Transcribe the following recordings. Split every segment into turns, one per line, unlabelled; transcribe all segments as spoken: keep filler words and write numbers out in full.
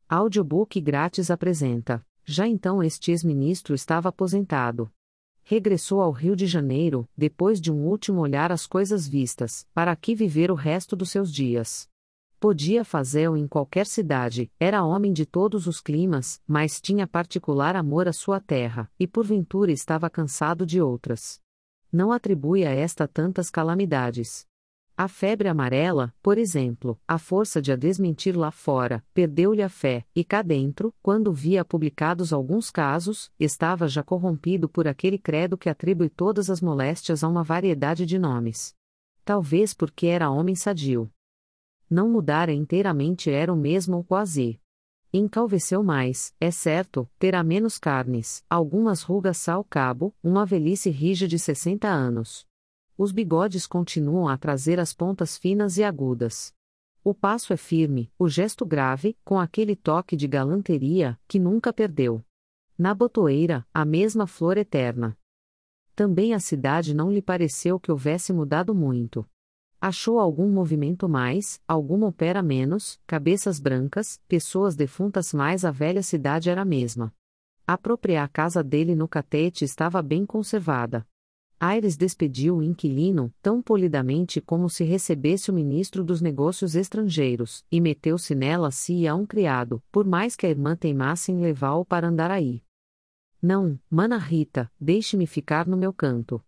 Audiobook grátis apresenta. Já então este ex-ministro estava aposentado. Regressou ao Rio de Janeiro, depois de um último olhar às coisas vistas, para aqui viver o resto dos seus dias. Podia fazê-lo em qualquer cidade, era homem de todos os climas, mas tinha particular amor à sua terra, e porventura estava cansado de outras. Não atribui a esta tantas calamidades. A febre amarela, por exemplo, a força de a desmentir lá fora, perdeu-lhe a fé, e cá dentro, quando via publicados alguns casos, estava já corrompido por aquele credo que atribui todas as moléstias a uma variedade de nomes. Talvez porque era homem sadio. Não mudara inteiramente, era o mesmo ou quase. Encalveceu mais, é certo, terá menos carnes, algumas rugas ao cabo, uma velhice rija de sessenta anos. Os bigodes continuam a trazer as pontas finas e agudas. O passo é firme, o gesto grave, com aquele toque de galanteria, que nunca perdeu. Na botoeira, a mesma flor eterna. Também a cidade não lhe pareceu que houvesse mudado muito. Achou algum movimento mais, alguma opera menos, cabeças brancas, pessoas defuntas, mas a velha cidade era a mesma. A própria casa dele no Catete estava bem conservada. Aires despediu o inquilino, tão polidamente como se recebesse o ministro dos negócios estrangeiros, e meteu-se nela si e a um criado, por mais que a irmã teimasse em levá-lo para Andaraí. Não, mana Rita, deixe-me ficar no meu canto.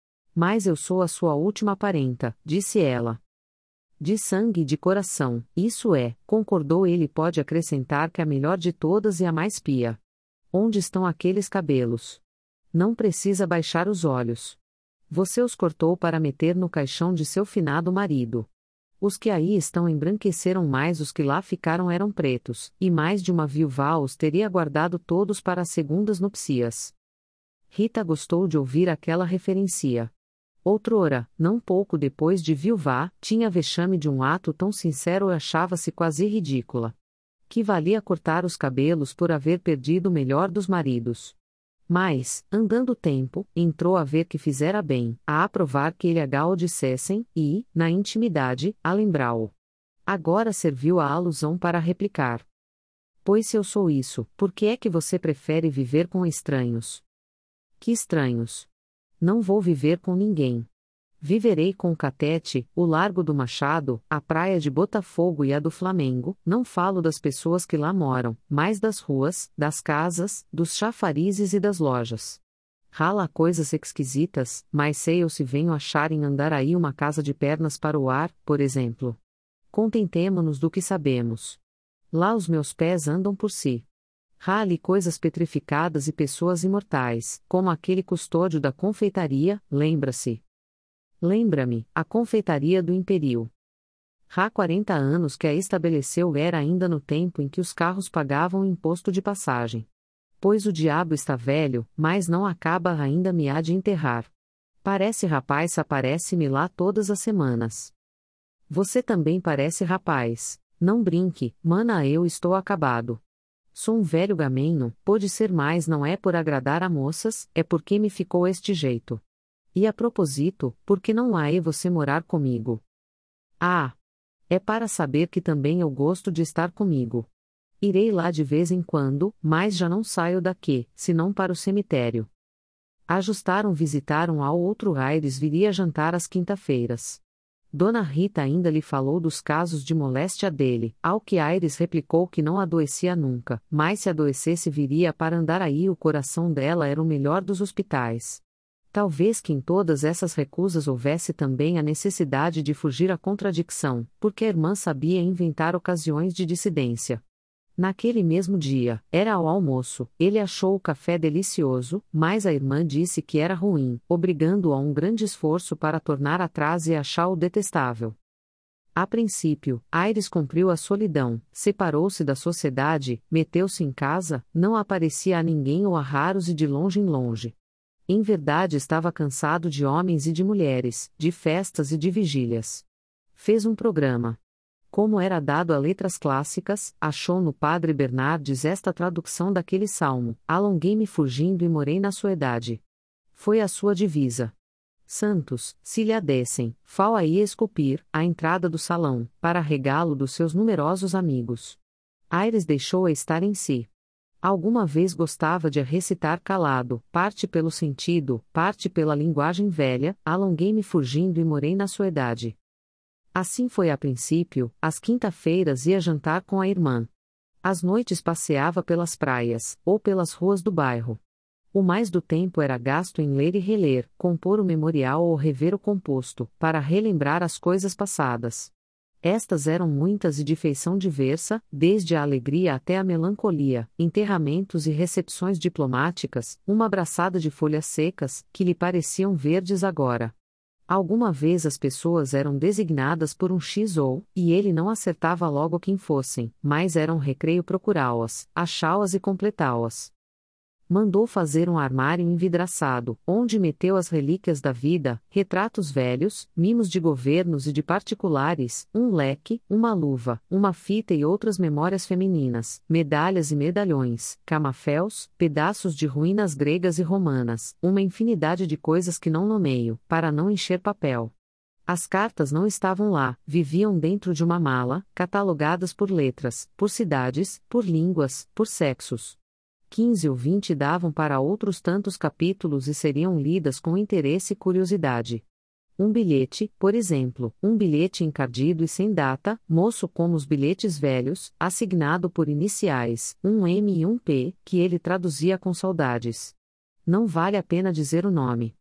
Mas eu sou a sua última parenta, disse ela. De sangue e de coração, isso é, concordou ele. Pode acrescentar que a melhor de todas e a mais pia. Onde estão aqueles cabelos? Não precisa baixar os olhos. Você os cortou para meter no caixão de seu finado marido. Os que aí estão embranqueceram mais, os que lá ficaram eram pretos, e mais de uma viúva os teria guardado todos para as segundas núpcias. Rita gostou de ouvir aquela referência. Outrora, não pouco depois de viúva, tinha vexame de um ato tão sincero e achava-se quase ridícula. Que valia cortar os cabelos por haver perdido o melhor dos maridos. Mas, andando o tempo, entrou a ver que fizera bem, a aprovar que ele a o dissessem, e, na intimidade, a lembrá-o. Agora serviu a alusão para replicar. Pois se eu sou isso, por que é que você prefere viver com estranhos? Que estranhos? Não vou viver com ninguém. Viverei com o Catete, o Largo do Machado, a praia de Botafogo e a do Flamengo. Não falo das pessoas que lá moram, mas das ruas, das casas, dos chafarizes e das lojas. Rala coisas esquisitas, mas sei eu se venho achar em Andaraí uma casa de pernas para o ar, por exemplo. Contentemo-nos do que sabemos. Lá os meus pés andam por si. Rale coisas petrificadas e pessoas imortais, como aquele custódio da confeitaria, lembra-se. Lembra-me, a confeitaria do Império. Há quarenta anos que a estabeleceu, era ainda no tempo em que os carros pagavam imposto de passagem. Pois o diabo está velho, mas não acaba ainda, me há de enterrar. Parece rapaz, aparece-me lá todas as semanas. Você também parece rapaz, não brinque, mana, eu estou acabado. Sou um velho gamenho, pode ser, mais não é por agradar a moças, é porque me ficou este jeito. E a propósito, por que não há e você morar comigo? Ah! É para saber que também eu gosto de estar comigo. Irei lá de vez em quando, mas já não saio daqui, senão para o cemitério. Ajustaram, visitaram ao outro Aires, viria jantar às quinta-feiras. Dona Rita ainda lhe falou dos casos de moléstia dele, ao que Aires replicou que não adoecia nunca, mas se adoecesse viria para Andaraí. O coração dela era o melhor dos hospitais. Talvez que em todas essas recusas houvesse também a necessidade de fugir à contradição, porque a irmã sabia inventar ocasiões de dissidência. Naquele mesmo dia, era ao almoço, ele achou o café delicioso, mas a irmã disse que era ruim, obrigando-o a um grande esforço para tornar atrás e achá-o detestável. A princípio, Aires cumpriu a solidão, separou-se da sociedade, meteu-se em casa, não aparecia a ninguém ou a raros e de longe em longe. Em verdade estava cansado de homens e de mulheres, de festas e de vigílias. Fez um programa. Como era dado a letras clássicas, achou no padre Bernardes esta tradução daquele salmo: alonguei-me fugindo e morei na soedade. Foi a sua divisa. Santos, se lhe adessem, fal aí esculpir, à entrada do salão, para regalo dos seus numerosos amigos. Aires deixou-a estar em si. Alguma vez gostava de a recitar calado, parte pelo sentido, parte pela linguagem velha, alonguei-me fugindo e morei na sua idade. Assim foi a princípio, às quinta-feiras ia jantar com a irmã. Às noites passeava pelas praias, ou pelas ruas do bairro. O mais do tempo era gasto em ler e reler, compor o memorial ou rever o composto, para relembrar as coisas passadas. Estas eram muitas e de feição diversa, desde a alegria até a melancolia, enterramentos e recepções diplomáticas, uma abraçada de folhas secas, que lhe pareciam verdes agora. Alguma vez as pessoas eram designadas por um X ou, e ele não acertava logo quem fossem, mas era um recreio procurá-las, achá-las e completá-las. Mandou fazer um armário envidraçado, onde meteu as relíquias da vida, retratos velhos, mimos de governos e de particulares, um leque, uma luva, uma fita e outras memórias femininas, medalhas e medalhões, camaféus, pedaços de ruínas gregas e romanas, uma infinidade de coisas que não nomeio, para não encher papel. As cartas não estavam lá, viviam dentro de uma mala, catalogadas por letras, por cidades, por línguas, por sexos. Quinze ou vinte davam para outros tantos capítulos e seriam lidas com interesse e curiosidade. Um bilhete, por exemplo, um bilhete encardido e sem data, moço como os bilhetes velhos, assignado por iniciais, um M e um P, que ele traduzia com saudades. Não vale a pena dizer o nome.